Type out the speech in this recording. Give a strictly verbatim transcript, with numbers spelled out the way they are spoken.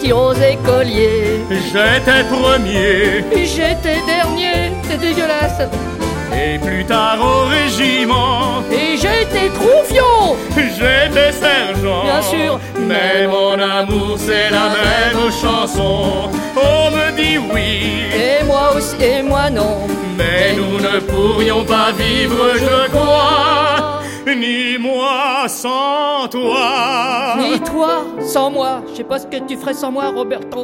tir aux écoliers. J'étais premier, J'étais dernier, c'est dégueulasse. et plus tard au régiment, Et j'étais troufion, j'étais sergent. bien sûr. Mais mon amour, c'est la même chanson. On me dit oui, Et moi aussi, et moi non. mais nous ne pourrions pas vivre, je crois, ni moi sans toi. Ni toi sans moi. Je sais pas ce que tu ferais sans moi, Roberto.